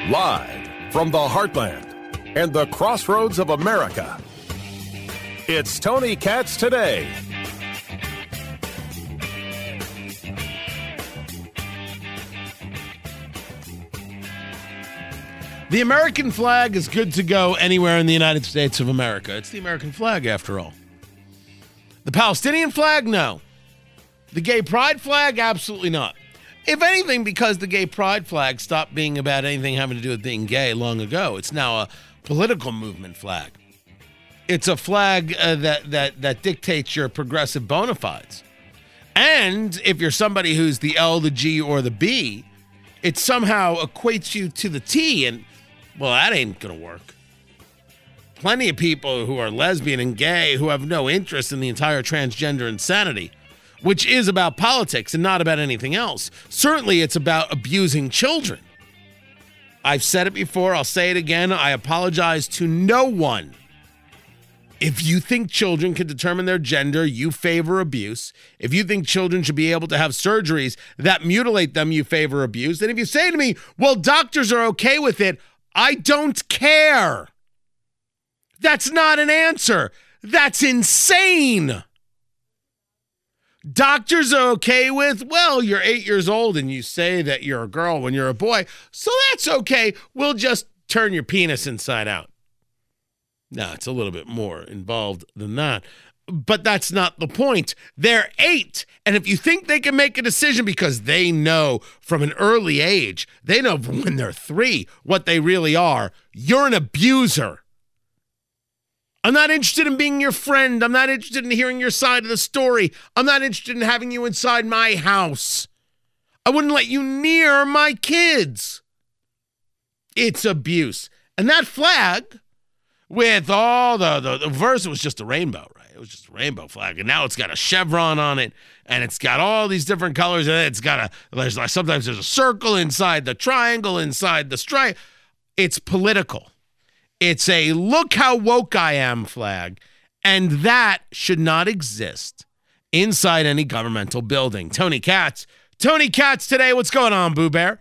Live from the heartland and the crossroads of America, it's Tony Katz Today. The American flag is good to go anywhere in the United States of America. It's the American flag, after all. The Palestinian flag? No. The gay pride flag? Absolutely not. If anything, because the gay pride flag stopped being about anything having to do with being gay long ago, it's now a political movement flag. It's a flag that dictates your progressive bona fides. And if you're somebody who's the L, the G, or the B, it somehow equates you to the T, and, well, that ain't going to work. Plenty of people who are lesbian and gay who have no interest in the entire transgender insanity, which is about politics and not about anything else. Certainly, it's about abusing children. I've said it before. I'll say it again. I apologize to no one. If you think children can determine their gender, you favor abuse. If you think children should be able to have surgeries that mutilate them, you favor abuse. And if you say to me, well, doctors are okay with it, I don't care. That's not an answer. That's insane. Doctors are okay with, well, you're 8 years old and you say that you're a girl when you're a boy, so that's okay. We'll just turn your penis inside out. No, it's a little bit more involved than that. But that's not the point. They're 8. And if you think they can make a decision because they know from an early age, they know from when they're 3 what they really are, you're an abuser. I'm not interested in being your friend. I'm not interested in hearing your side of the story. I'm not interested in having you inside my house. I wouldn't let you near my kids. It's abuse. And that flag, with all the verse, it was just a rainbow, right? It was just a rainbow flag. And now it's got a chevron on it, and it's got all these different colors, and it's got sometimes there's a circle inside the triangle, inside the stripe. It's political. It's a look how woke I am flag, and that should not exist inside any governmental building. Tony Katz Today. What's going on, Boo Bear?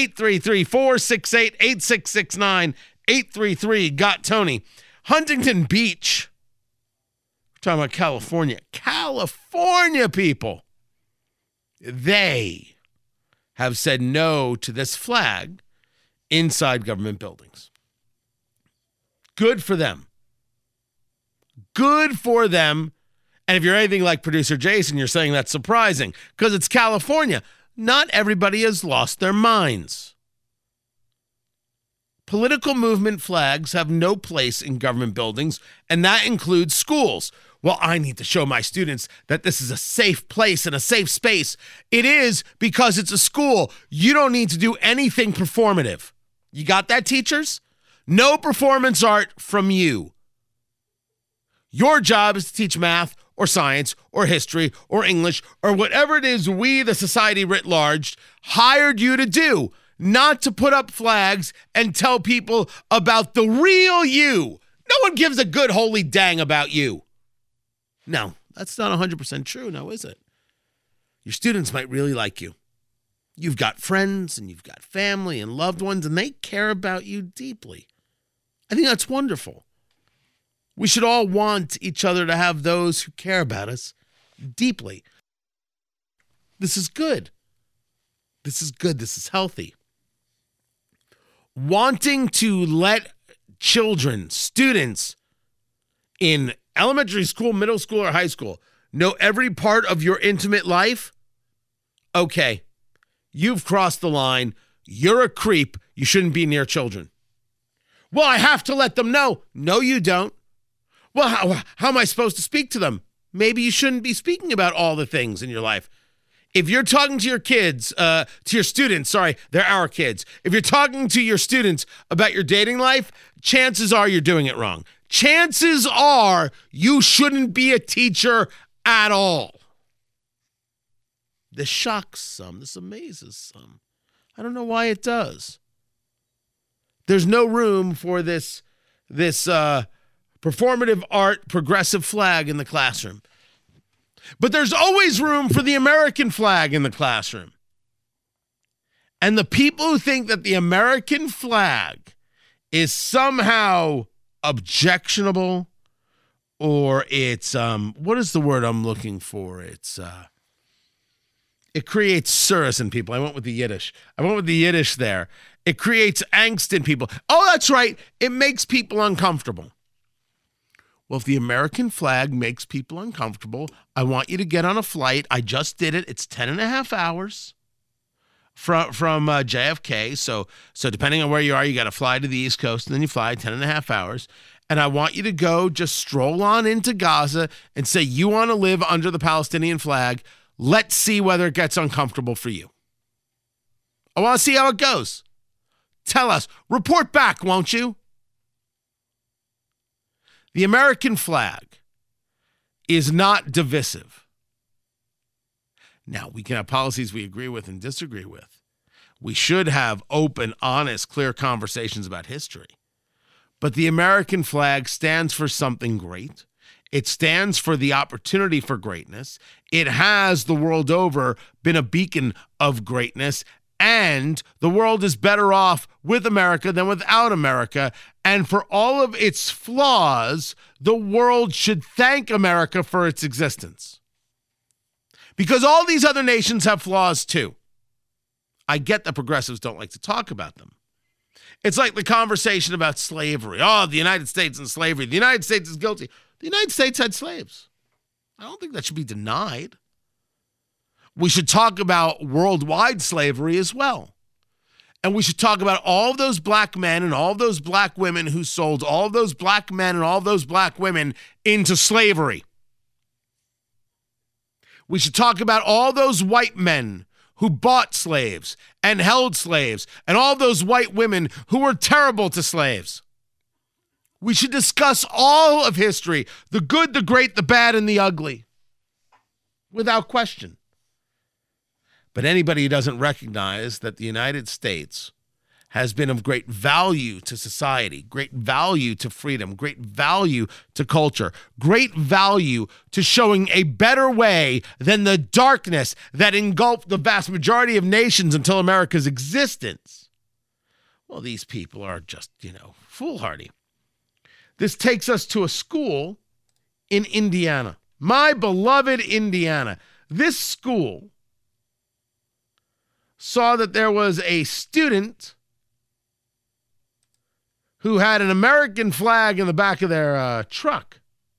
833-468-8669, 833 got Tony. Huntington Beach. We're talking about California. California people. They have said no to this flag inside government buildings. Good for them. Good for them. And if you're anything like producer Jason, you're saying that's surprising because it's California. Not everybody has lost their minds. Political movement flags have no place in government buildings, and that includes schools. Well, I need to show my students that this is a safe place and a safe space. It is because it's a school. You don't need to do anything performative. You got that, teachers? No performance art from you. Your job is to teach math or science or history or English or whatever it is we, the society writ large, hired you to do, not to put up flags and tell people about the real you. No one gives a good holy dang about you. No, that's not 100% true, now is it? Your students might really like you. You've got friends and you've got family and loved ones, and they care about you deeply. I think that's wonderful. We should all want each other to have those who care about us deeply. This is good. This is good. This is healthy. Wanting to let children, students in elementary school, middle school, or high school know every part of your intimate life? Okay, you've crossed the line. You're a creep. You shouldn't be near children. Well, I have to let them know. No, you don't. Well, how am I supposed to speak to them? Maybe you shouldn't be speaking about all the things in your life. If you're talking to your kids, to your students, sorry, they're our kids. If you're talking to your students about your dating life, chances are you're doing it wrong. Chances are you shouldn't be a teacher at all. This shocks some. This amazes some. I don't know why it does. There's no room for this performative art progressive flag in the classroom. But there's always room for the American flag in the classroom. And the people who think that the American flag is somehow objectionable, or it's what is the word I'm looking for? It creates surus in people. I went with the Yiddish there. It creates angst in people. Oh, that's right. It makes people uncomfortable. Well, if the American flag makes people uncomfortable, I want you to get on a flight. I just did it. It's 10 and a half hours from JFK. So depending on where you are, you got to fly to the East Coast, and then you fly 10 and a half hours. And I want you to go just stroll on into Gaza and say you want to live under the Palestinian flag. Let's see whether it gets uncomfortable for you. I want to see how it goes. Tell us. Report back, won't you? The American flag is not divisive. Now, we can have policies we agree with and disagree with. We should have open, honest, clear conversations about history. But the American flag stands for something great. It stands for the opportunity for greatness. It has, the world over, been a beacon of greatness. And the world is better off with America than without America. And for all of its flaws, the world should thank America for its existence. Because all these other nations have flaws too. I get that progressives don't like to talk about them. It's like the conversation about slavery. Oh, the United States and slavery. The United States is guilty. The United States had slaves. I don't think that should be denied. We should talk about worldwide slavery as well. And we should talk about all of those black men and all of those black women who sold all of those black men and all of those black women into slavery. We should talk about all those white men who bought slaves and held slaves and all those white women who were terrible to slaves. We should discuss all of history, the good, the great, the bad, and the ugly, without question. But anybody who doesn't recognize that the United States has been of great value to society, great value to freedom, great value to culture, great value to showing a better way than the darkness that engulfed the vast majority of nations until America's existence. Well, these people are just, foolhardy. This takes us to a school in Indiana, my beloved Indiana. This school saw that there was a student who had an American flag in the back of their truck.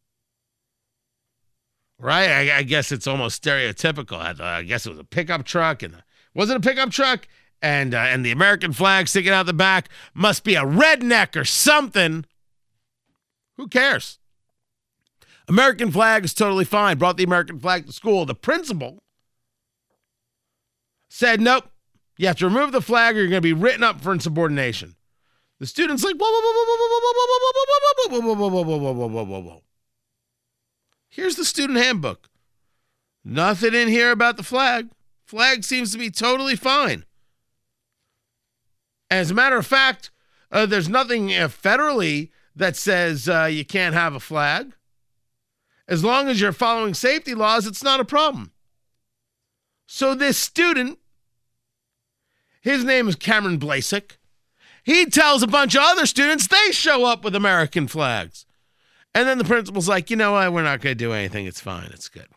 Right? I guess it's almost stereotypical. I guess it was a pickup truck, and was it a pickup truck? And the American flag sticking out the back must be a redneck or something. Who cares? American flag is totally fine. Brought the American flag to school. The principal said, nope, you have to remove the flag or you're going to be written up for insubordination. The student's like, whoa, whoa, whoa, whoa, whoa, whoa, whoa, whoa, whoa, whoa, whoa, whoa, whoa, whoa, whoa, whoa. Here's the student handbook. Nothing in here about the flag. Flag seems to be totally fine. As a matter of fact, there's nothing federally that says you can't have a flag. As long as you're following safety laws, it's not a problem. So this student, his name is Cameron Blasek, he tells a bunch of other students they show up with American flags. And then the principal's like, you know what, we're not going to do anything. It's fine. It's good.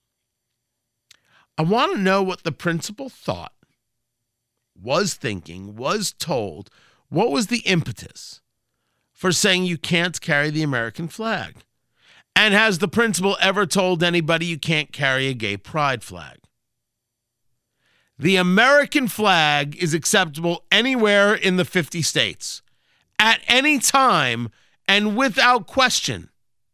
I want to know what the principal thought, was thinking, was told. What was the impetus for saying you can't carry the American flag? And has the principal ever told anybody you can't carry a gay pride flag? The American flag is acceptable anywhere in the 50 states, at any time and without question.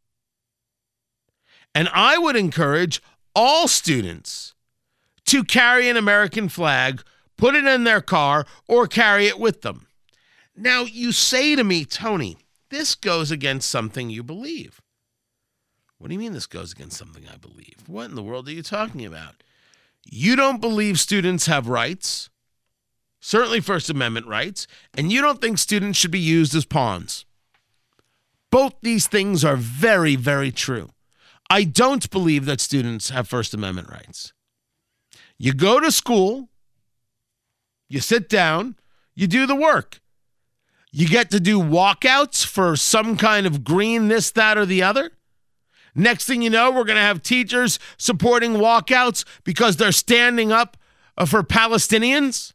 And I would encourage all students to carry an American flag, put it in their car, or carry it with them. Now, you say to me, Tony, this goes against something you believe. What do you mean this goes against something I believe? What in the world are you talking about? You don't believe students have rights, certainly First Amendment rights, and you don't think students should be used as pawns. Both these things are very, very true. I don't believe that students have First Amendment rights. You go to school, You sit down, you do the work. You get to do walkouts for some kind of green this, that, or the other. Next thing you know, we're going to have teachers supporting walkouts because they're standing up for Palestinians.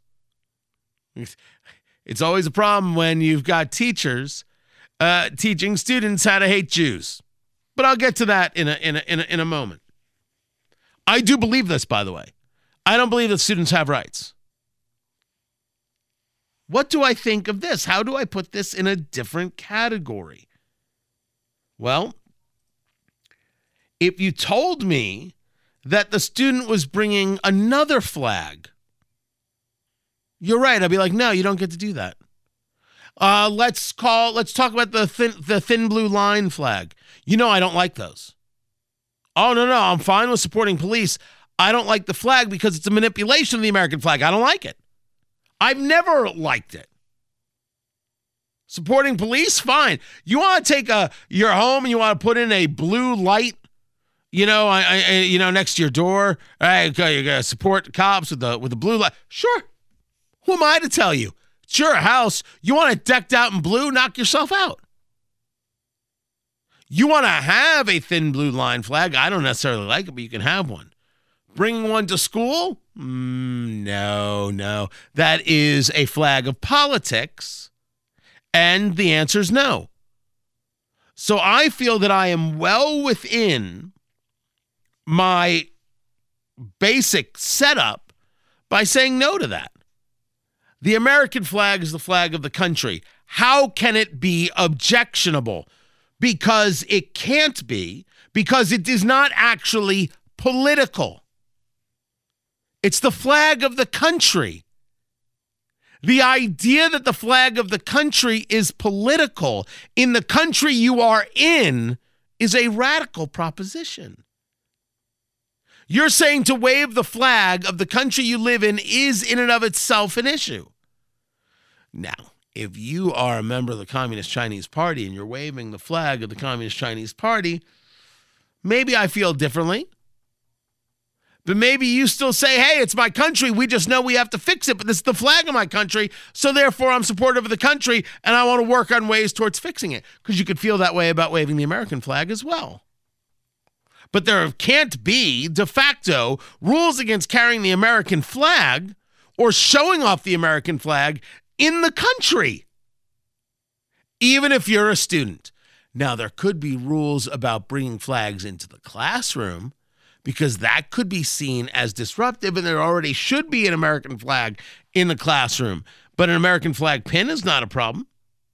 It's always a problem when you've got teachers teaching students how to hate Jews. But I'll get to that in a moment. I do believe this, by the way. I don't believe that students have rights. What do I think of this? How do I put this in a different category? Well, if you told me that the student was bringing another flag, you're right. I'd be like, no, you don't get to do that. Let's talk about the thin blue line flag. You know I don't like those. Oh, no, I'm fine with supporting police. I don't like the flag because it's a manipulation of the American flag. I don't like it. I've never liked it. Supporting police, fine. You want to take your home and you want to put in a blue light, next to your door. All right, you got to support the cops with the blue light. Sure. Who am I to tell you? It's your house. You want it decked out in blue? Knock yourself out. You want to have a thin blue line flag? I don't necessarily like it, but you can have one. Bringing one to school? No. That is a flag of politics, and the answer is no. So I feel that I am well within my basic setup by saying no to that. The American flag is the flag of the country. How can it be objectionable? Because it can't be, because it is not actually political. It's the flag of the country. The idea that the flag of the country is political in the country you are in is a radical proposition. You're saying to wave the flag of the country you live in is in and of itself an issue. Now, if you are a member of the Communist Chinese Party and you're waving the flag of the Communist Chinese Party, maybe I feel differently. But maybe you still say, hey, it's my country. We just know we have to fix it, but this is the flag of my country, so therefore I'm supportive of the country, and I want to work on ways towards fixing it. Because you could feel that way about waving the American flag as well. But there can't be, de facto, rules against carrying the American flag or showing off the American flag in the country, even if you're a student. Now, there could be rules about bringing flags into the classroom, because that could be seen as disruptive, and there already should be an American flag in the classroom. But an American flag pin is not a problem.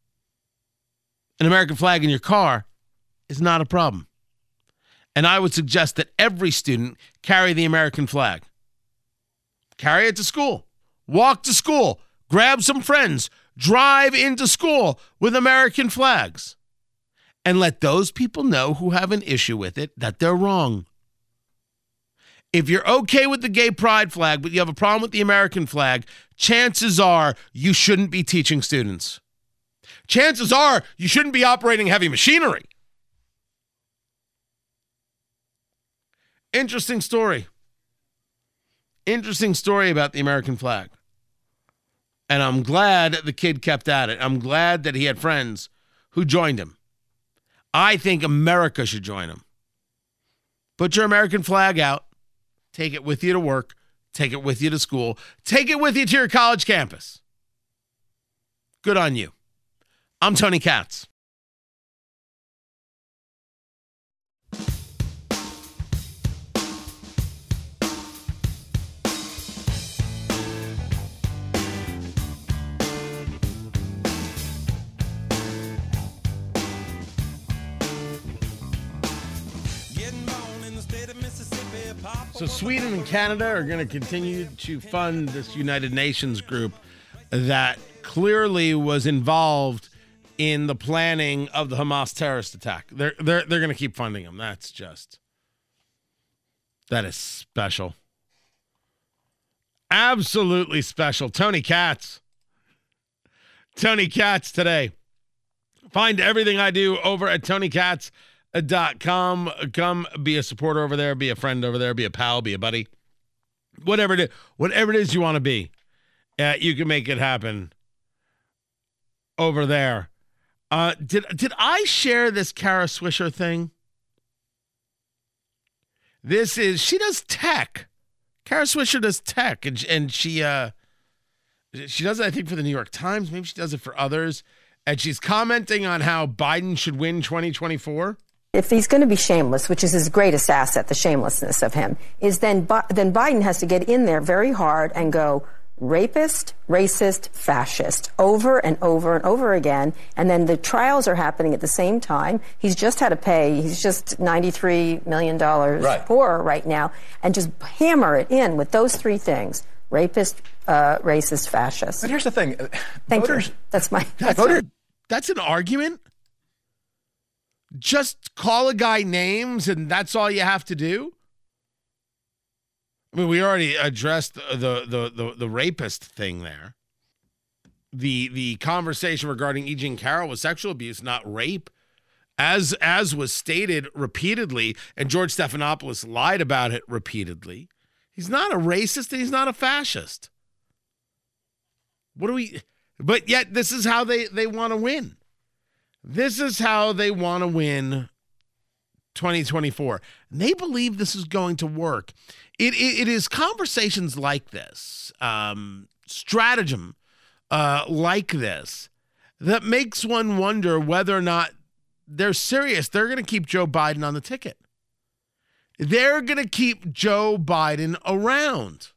An American flag in your car is not a problem. And I would suggest that every student carry the American flag. Carry it to school. Walk to school. Grab some friends. Drive into school with American flags. And let those people know who have an issue with it that they're wrong. If you're okay with the gay pride flag, but you have a problem with the American flag, chances are you shouldn't be teaching students. Chances are you shouldn't be operating heavy machinery. Interesting story. Interesting story about the American flag. And I'm glad the kid kept at it. I'm glad that he had friends who joined him. I think America should join him. Put your American flag out. Take it with you to work. Take it with you to school. Take it with you to your college campus. Good on you. I'm Tony Katz. So Sweden and Canada are going to continue to fund this United Nations group that clearly was involved in the planning of the Hamas terrorist attack. They're going to keep funding them. That is special. Absolutely special. Tony Katz. Tony Katz today. Find everything I do over at TonyKatz.com. Come be a supporter over there, be a friend over there, be a pal, be a buddy, whatever it is you want to be. you can make it happen over there. Did I share this Kara Swisher thing? She does tech. Kara Swisher does tech, and she does it, I think, for the New York Times. Maybe she does it for others. And she's commenting on how Biden should win 2024. If he's going to be shameless, which is his greatest asset, the shamelessness of him, is then Biden has to get in there very hard and go rapist, racist, fascist over and over and over again. And then the trials are happening at the same time. He's just had to pay. He's just $93 million poorer right now. And just hammer it in with those three things: rapist, racist, fascist. But here's the thing. Thank you. That's an argument? Just call a guy names and that's all you have to do? I mean, we already addressed the rapist thing there. The conversation regarding E. Jean Carroll was sexual abuse, not rape, as was stated repeatedly, and George Stephanopoulos lied about it repeatedly. He's not a racist and he's not a fascist. But yet this is how they want to win. This is how they want to win 2024. And they believe this is going to work. It is conversations like this, stratagem like this, that makes one wonder whether or not they're serious. They're going to keep Joe Biden on the ticket. They're going to keep Joe Biden around.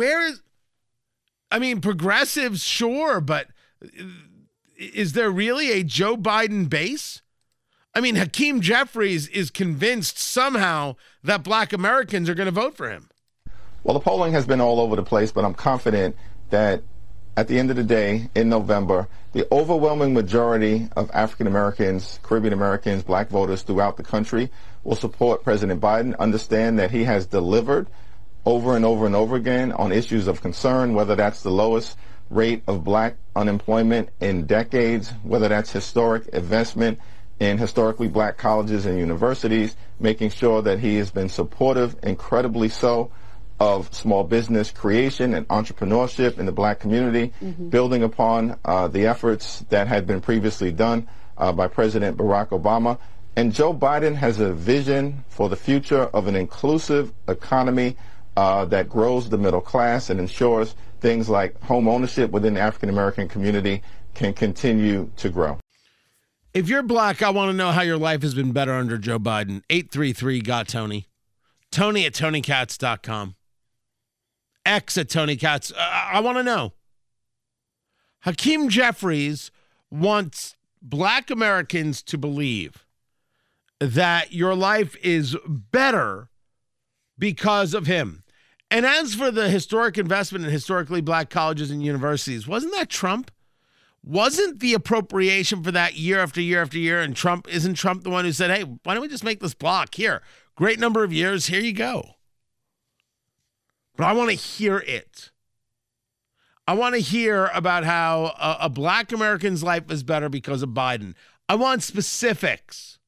Progressives, sure, but is there really a Joe Biden base? I mean, Hakeem Jeffries is convinced somehow that Black Americans are going to vote for him. Well, the polling has been all over the place, but I'm confident that at the end of the day, in November, the overwhelming majority of African Americans, Caribbean Americans, Black voters throughout the country will support President Biden, understand that he has delivered over and over and over again on issues of concern, whether that's the lowest rate of Black unemployment in decades, whether that's historic investment in historically Black colleges and universities, making sure that he has been supportive, incredibly so, of small business creation and entrepreneurship in the Black community, building upon the efforts that had been previously done by President Barack Obama. And Joe Biden has a vision for the future of an inclusive economy that grows the middle class and ensures things like home ownership within the African American community can continue to grow. If you're Black, I want to know how your life has been better under Joe Biden. 833-GOT-TONY. Tony at TonyKatz.com. X at Tony Katz. I want to know. Hakeem Jeffries wants Black Americans to believe that your life is better because of him. And as for the historic investment in historically Black colleges and universities, wasn't that Trump? Wasn't the appropriation for that year after year after year? And isn't Trump the one who said, hey, why don't we just make this block here? Great number of years. Here you go. But I want to hear it. I want to hear about how a Black American's life is better because of Biden. I want specifics.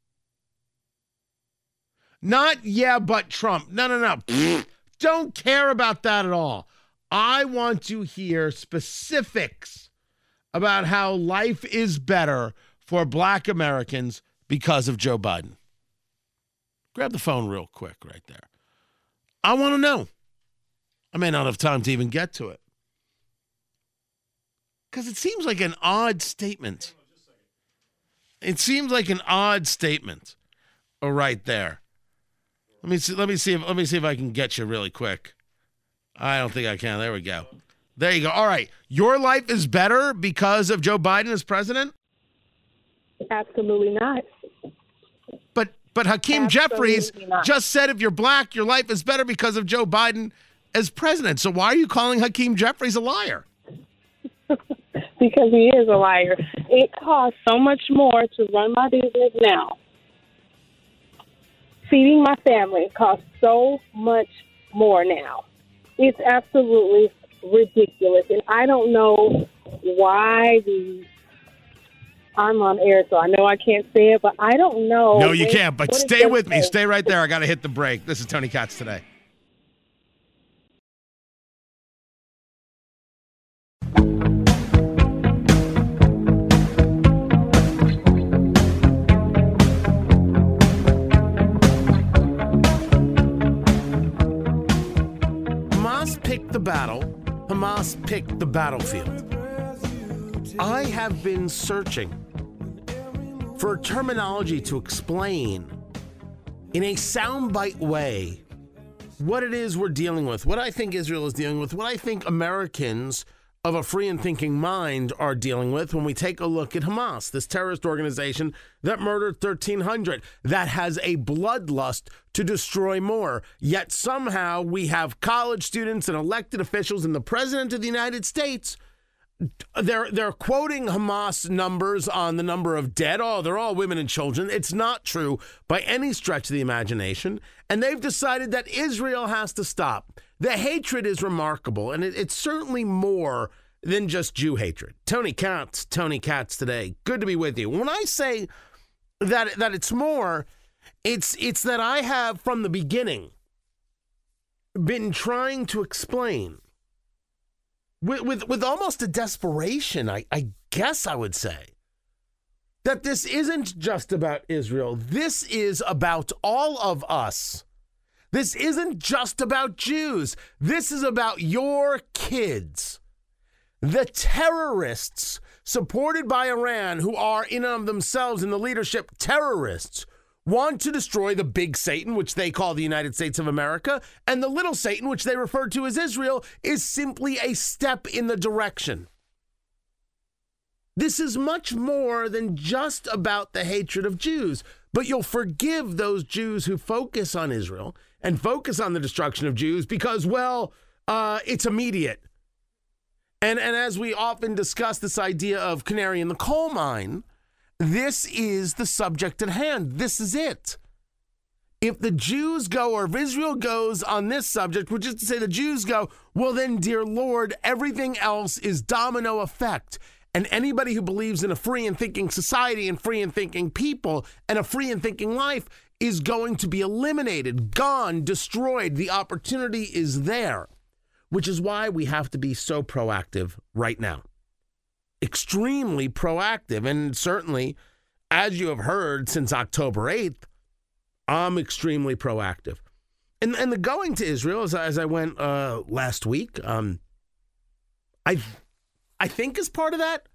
Not, yeah, but Trump. No. Don't care about that at all. I want to hear specifics about how life is better for Black Americans because of Joe Biden. Grab the phone real quick right there. I want to know. I may not have time to even get to it. Because it seems like an odd statement. It seems like an odd statement. Oh, right there. Let me see if I can get you really quick. I don't think I can. There we go. There you go. All right. Your life is better because of Joe Biden as president? Absolutely not. But Hakeem Jeffries just said if you're Black, your life is better because of Joe Biden as president. So why are you calling Hakeem Jeffries a liar? Because he is a liar. It costs so much more to run my business now. Feeding my family costs so much more now. It's absolutely ridiculous. And I don't know why I'm on air, so I know I can't say it, but I don't know. No, you can't, but stay with me. Stay right there. I got to hit the break. This is Tony Katz Today. picked the battle. Hamas picked the battlefield. I have been searching for terminology to explain in a soundbite way what it is we're dealing with, what I think Israel is dealing with, what I think Americans of a free and thinking mind are dealing with when we take a look at Hamas, this terrorist organization that murdered 1,300, that has a bloodlust to destroy more. Yet somehow we have college students and elected officials and the president of the United States. They're quoting Hamas numbers on the number of dead. Oh, they're all women and children. It's not true by any stretch of the imagination. And they've decided that Israel has to stop. The hatred is remarkable, and it's certainly more than just Jew hatred. Tony Katz today. Good to be with you. When I say that it's more, it's that I have from the beginning been trying to explain with almost a desperation, I guess I would say, that this isn't just about Israel. This is about all of us. This isn't just about Jews. This is about your kids. The terrorists supported by Iran, who are in and of themselves in the leadership terrorists, want to destroy the big Satan, which they call the United States of America, and the little Satan, which they refer to as Israel, is simply a step in the direction. This is much more than just about the hatred of Jews, but you'll forgive those Jews who focus on Israel and focus on the destruction of Jews because, well, it's immediate. And as we often discuss this idea of canary in the coal mine, this is the subject at hand. This is it. If the Jews go, or if Israel goes on this subject, which is to say the Jews go, well then, dear Lord, everything else is domino effect. And anybody who believes in a free and thinking society and free and thinking people and a free and thinking life is going to be eliminated, gone, destroyed. The opportunity is there, which is why we have to be so proactive right now. Extremely proactive. And certainly, as you have heard since October 8th, I'm extremely proactive. And the going to Israel, as I went last week, I think is part of that.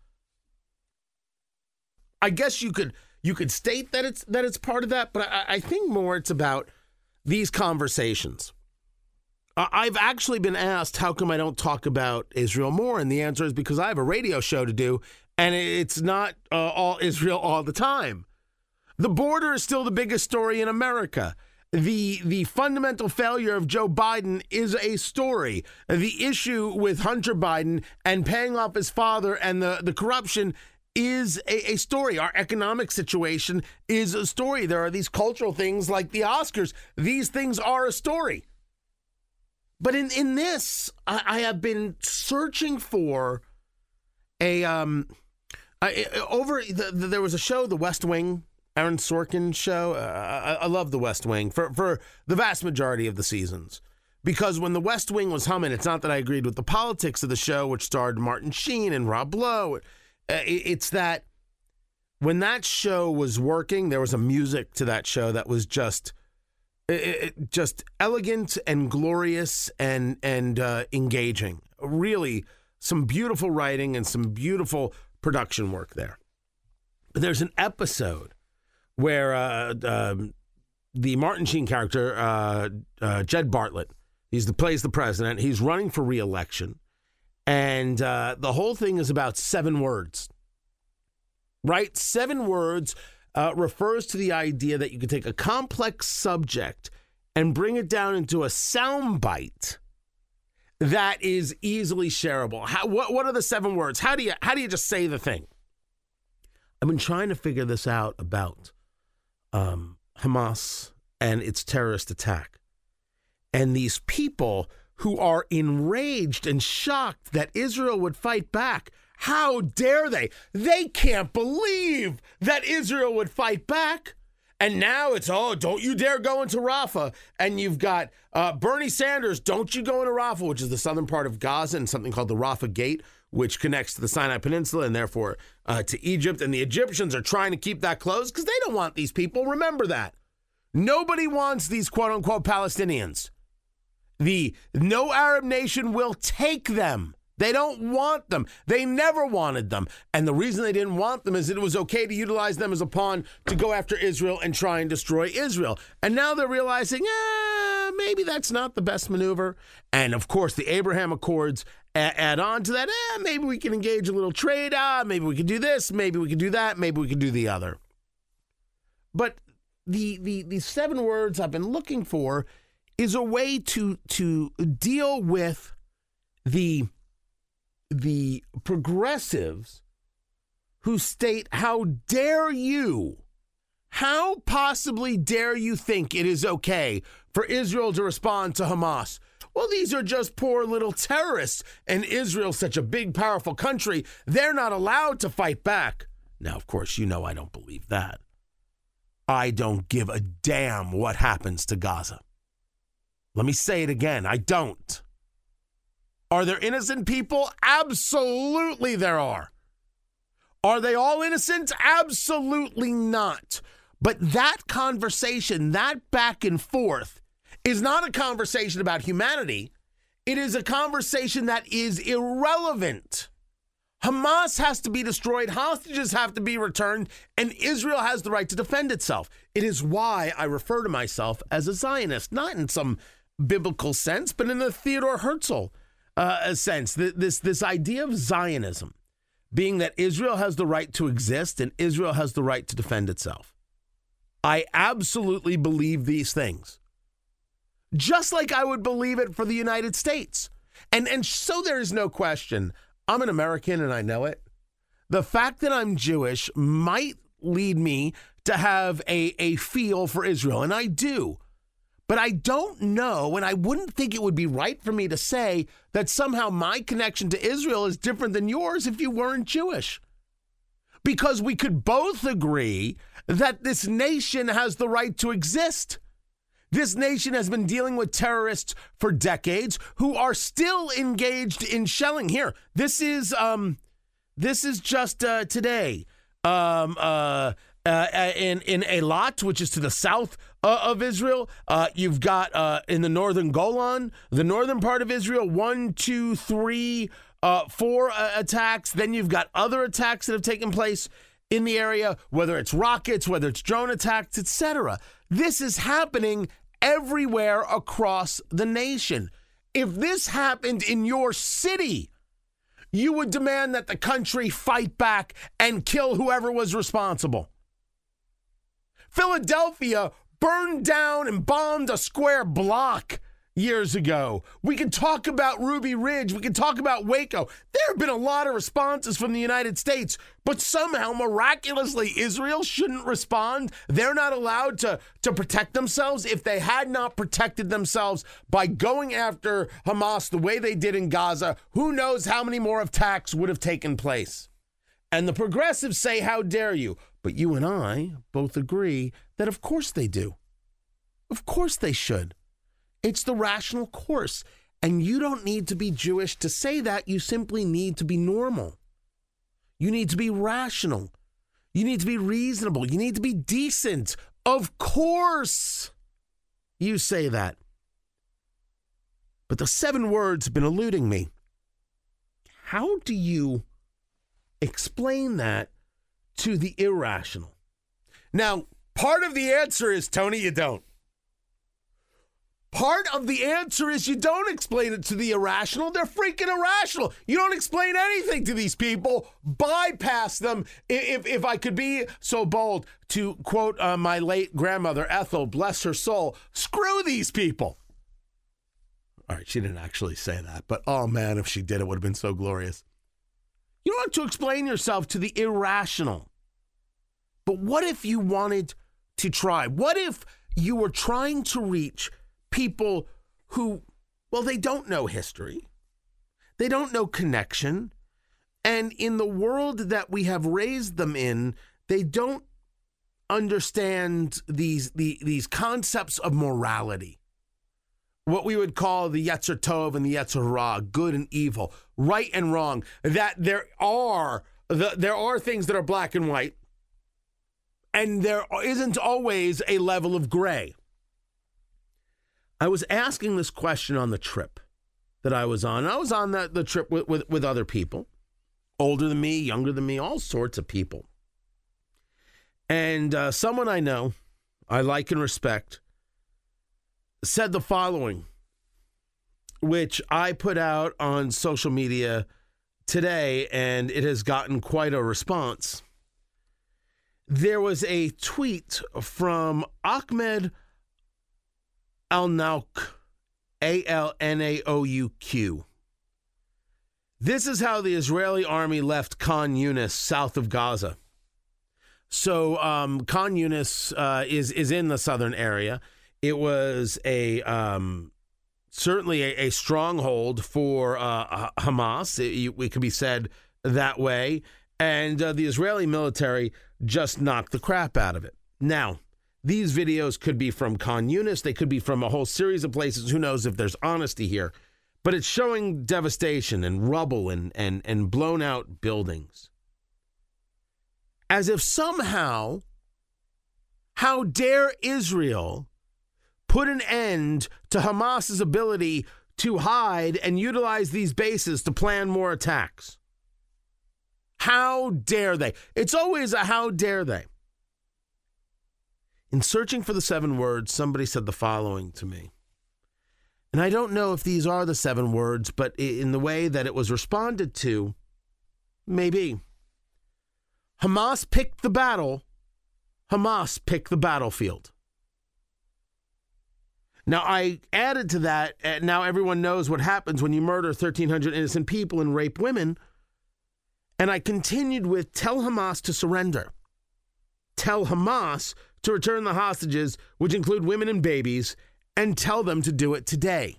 I guess you could state that it's part of that, but I think more it's about these conversations. I've actually been asked, how come I don't talk about Israel more? And the answer is because I have a radio show to do, and it's not all Israel all the time. The border is still the biggest story in America. The fundamental failure of Joe Biden is a story. The issue with Hunter Biden and paying off his father and the corruption is a story. Our economic situation is a story. There are these cultural things like the Oscars. These things are a story. But in this, I have been searching for there was a show, The West Wing, Aaron Sorkin show. I love The West Wing for the vast majority of the seasons. Because when The West Wing was humming, it's not that I agreed with the politics of the show, which starred Martin Sheen and Rob Lowe. It's that when that show was working, there was a music to that show that was just elegant and glorious and engaging. Really, some beautiful writing and some beautiful production work there. But there's an episode where the Martin Sheen character, Jed Bartlett, plays the president. He's running for re-election. And the whole thing is about 7 words, right? 7 words refers to the idea that you can take a complex subject and bring it down into a soundbite that is easily shareable. What are the 7 words? How do you just say the thing? I've been trying to figure this out about Hamas and its terrorist attack. And these people who are enraged and shocked that Israel would fight back. How dare they? They can't believe that Israel would fight back. And now it's, don't you dare go into Rafah. And you've got Bernie Sanders, don't you go into Rafah, which is the southern part of Gaza, and something called the Rafah Gate, which connects to the Sinai Peninsula and therefore to Egypt. And the Egyptians are trying to keep that closed because they don't want these people. Remember that. Nobody wants these quote-unquote Palestinians. no Arab nation will take them. They don't want them. They never wanted them. And the reason they didn't want them is that it was okay to utilize them as a pawn to go after Israel and try and destroy Israel. And now they're realizing, maybe that's not the best maneuver. And of course, the Abraham Accords add on to that. Maybe we can engage a little trade. Maybe we can do this. Maybe we can do that. Maybe we can do the other. But the 7 words I've been looking for is a way to deal with the progressives who state, how possibly dare you think it is okay for Israel to respond to Hamas? Well, these are just poor little terrorists, and Israel's such a big, powerful country, they're not allowed to fight back. Now, of course, you know I don't believe that. I don't give a damn what happens to Gaza. Let me say it again, I don't. Are there innocent people? Absolutely there are. Are they all innocent? Absolutely not. But that conversation, that back and forth, is not a conversation about humanity. It is a conversation that is irrelevant. Hamas has to be destroyed, hostages have to be returned, and Israel has the right to defend itself. It is why I refer to myself as a Zionist, not in some biblical sense, but in the Theodore Herzl sense. This idea of Zionism being that Israel has the right to exist and Israel has the right to defend itself. I absolutely believe these things. Just like I would believe it for the United States. And so there is no question, I'm an American and I know it. The fact that I'm Jewish might lead me to have a feel for Israel, and I do. But I don't know, and I wouldn't think it would be right for me to say that somehow my connection to Israel is different than yours if you weren't Jewish. Because we could both agree that this nation has the right to exist. This nation has been dealing with terrorists for decades who are still engaged in shelling. Here, this is just today. In Eilat, which is to the south of Israel, you've got in the northern Golan, the northern part of Israel, 1, 2, 3, 4 attacks. Then you've got other attacks that have taken place in the area, whether it's rockets, whether it's drone attacks, etc. This is happening everywhere across the nation. If this happened in your city, you would demand that the country fight back and kill whoever was responsible. Philadelphia burned down and bombed a square block years ago. We can talk about Ruby Ridge. We can talk about Waco. There have been a lot of responses from the United States, but somehow, miraculously, Israel shouldn't respond. They're not allowed to protect themselves. If they had not protected themselves by going after Hamas the way they did in Gaza, who knows how many more attacks would have taken place. And the progressives say, how dare you? But you and I both agree that of course they do. Of course they should. It's the rational course. And you don't need to be Jewish to say that. You simply need to be normal. You need to be rational. You need to be reasonable. You need to be decent. Of course you say that. But the 7 words have been eluding me. How do you explain that to the irrational? Now, part of the answer is, Tony, you don't. Part of the answer is you don't explain it to the irrational. They're freaking irrational. You don't explain anything to these people. Bypass them. If I could be so bold to quote my late grandmother, Ethel, bless her soul, screw these people. All right, she didn't actually say that, but oh man, if she did, it would have been so glorious. You don't have to explain yourself to the irrational. But what if you wanted to try? What if you were trying to reach people who, well, they don't know history. They don't know connection. And in the world that we have raised them in, they don't understand these concepts of morality. What we would call the Yetzer Tov and the Yetzer Hara, good and evil, right and wrong. That there are things that are black and white, and there isn't always a level of gray. I was asking this question on the trip that I was on. I was on the trip with other people, older than me, younger than me, all sorts of people. And someone I know, I like and respect, said the following, which I put out on social media today, and it has gotten quite a response. There was a tweet from Ahmed Alnauk, Alnaouq. This is how the Israeli army left Khan Yunis, south of Gaza. So Khan Yunis is in the southern area. It was certainly a stronghold for Hamas. It could be said that way. And the Israeli military just knocked the crap out of it. Now, these videos could be from Khan Yunis. They could be from a whole series of places. Who knows if there's honesty here. But it's showing devastation and rubble and blown out buildings. As if somehow, how dare Israel put an end to Hamas's ability to hide and utilize these bases to plan more attacks. How dare they? It's always a how dare they. In searching for the 7 words, somebody said the following to me. And I don't know if these are the 7 words, but in the way that it was responded to, maybe. Hamas picked the battle. Hamas picked the battlefield. Now, I added to that, now everyone knows what happens when you murder 1,300 innocent people and rape women. And I continued with, tell Hamas to surrender. Tell Hamas to return the hostages, which include women and babies, and tell them to do it today.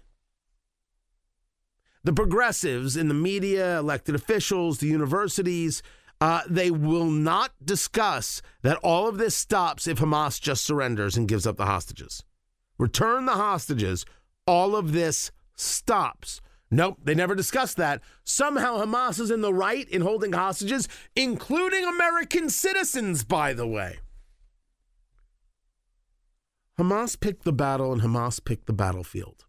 The progressives in the media, elected officials, the universities, they will not discuss that all of this stops if Hamas just surrenders and gives up the hostages. Return the hostages. All of this stops. Nope, they never discussed that. Somehow Hamas is in the right in holding hostages, including American citizens, by the way. Hamas picked the battle and Hamas picked the battlefield.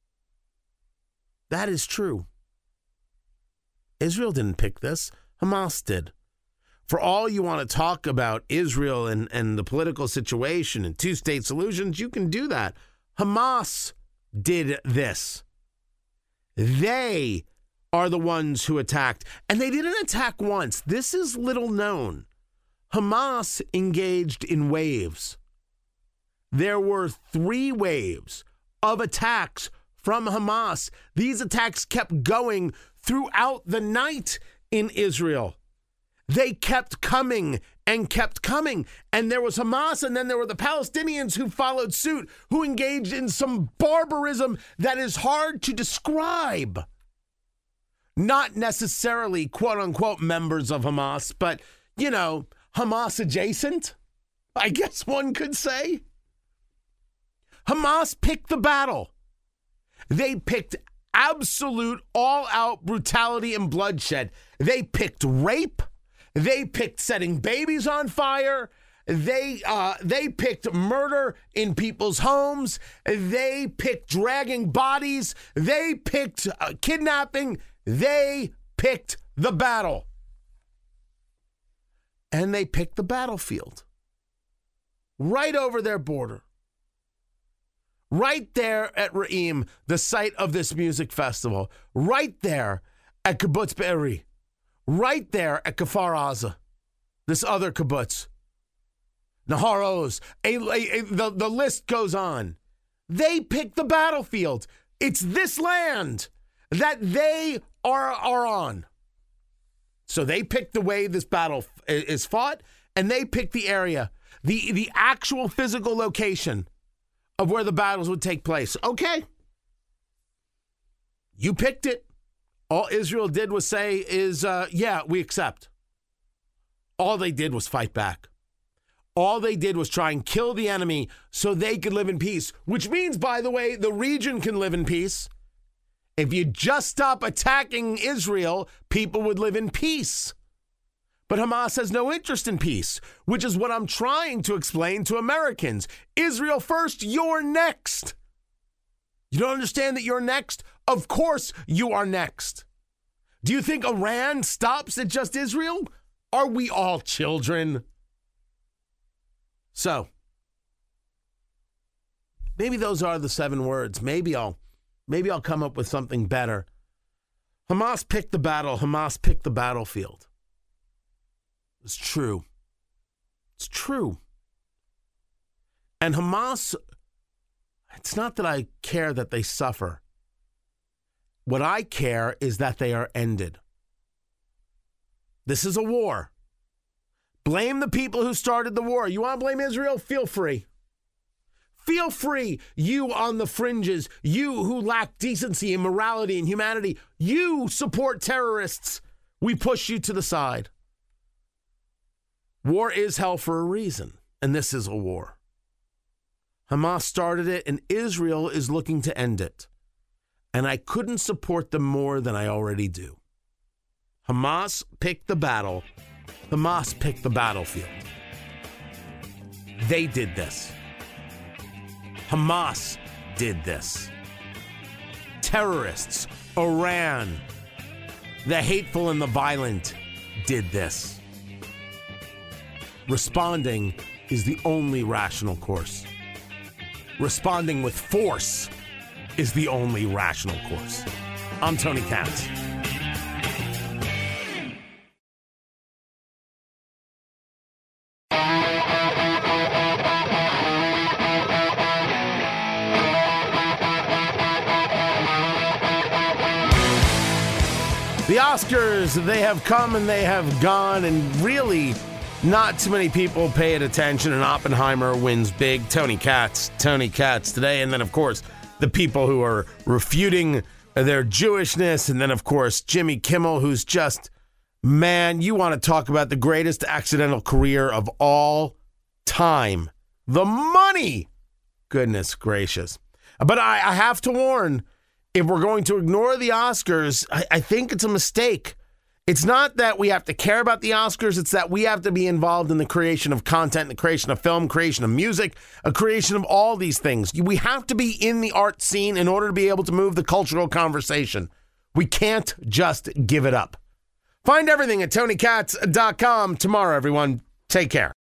That is true. Israel didn't pick this. Hamas did. For all you want to talk about Israel and the political situation and two-state solutions, you can do that. Hamas did this. They are the ones who attacked. And they didn't attack once. This is little known. Hamas engaged in waves. There were 3 waves of attacks from Hamas. These attacks kept going throughout the night in Israel. They kept coming and kept coming. And there was Hamas, and then there were the Palestinians who followed suit, who engaged in some barbarism that is hard to describe. Not necessarily, quote unquote, members of Hamas, but, you know, Hamas adjacent, I guess one could say. Hamas picked the battle. They picked absolute all-out brutality and bloodshed. They picked rape. They picked setting babies on fire. They picked murder in people's homes. They picked dragging bodies. They picked kidnapping. They picked the battle. And they picked the battlefield. Right over their border. Right there at Re'im, the site of this music festival. Right there at Kibbutz Be'eri. Right there at Kfar Aza, this other kibbutz. Nahar Oz, the list goes on. They picked the battlefield. It's this land that they are on. So they picked the way this battle is fought, and they picked the area, the actual physical location of where the battles would take place. Okay. You picked it. All Israel did was say is, yeah, we accept. All they did was fight back. All they did was try and kill the enemy so they could live in peace, which means, by the way, the region can live in peace. If you just stop attacking Israel, people would live in peace. But Hamas has no interest in peace, which is what I'm trying to explain to Americans. Israel first, you're next. You don't understand that you're next? Of course you are next. Do you think Iran stops at just Israel? Are we all children? So, maybe those are the 7 words. Maybe I'll come up with something better. Hamas picked the battle. Hamas picked the battlefield. It's true. It's true. And Hamas, it's not that I care that they suffer. What I care is that they are ended. This is a war. Blame the people who started the war. You want to blame Israel? Feel free. Feel free. You on the fringes, you who lack decency and morality and humanity, you support terrorists. We push you to the side. War is hell for a reason, and this is a war. Hamas started it, and Israel is looking to end it. And I couldn't support them more than I already do. Hamas picked the battle. Hamas picked the battlefield. They did this. Hamas did this. Terrorists, Iran, the hateful and the violent did this. Responding is the only rational course. Responding with force is the only rational course. I'm Tony Katz. The Oscars, they have come and they have gone, and really not too many people paid attention, and Oppenheimer wins big. Tony Katz today. And then, of course, the people who are refuting their Jewishness. And then, of course, Jimmy Kimmel, who's just, man, you want to talk about the greatest accidental career of all time. The money. Goodness gracious. But I have to warn, if we're going to ignore the Oscars, I think it's a mistake. It's not that we have to care about the Oscars. It's that we have to be involved in the creation of content, the creation of film, creation of music, a creation of all these things. We have to be in the art scene in order to be able to move the cultural conversation. We can't just give it up. Find everything at TonyKatz.com tomorrow, everyone. Take care.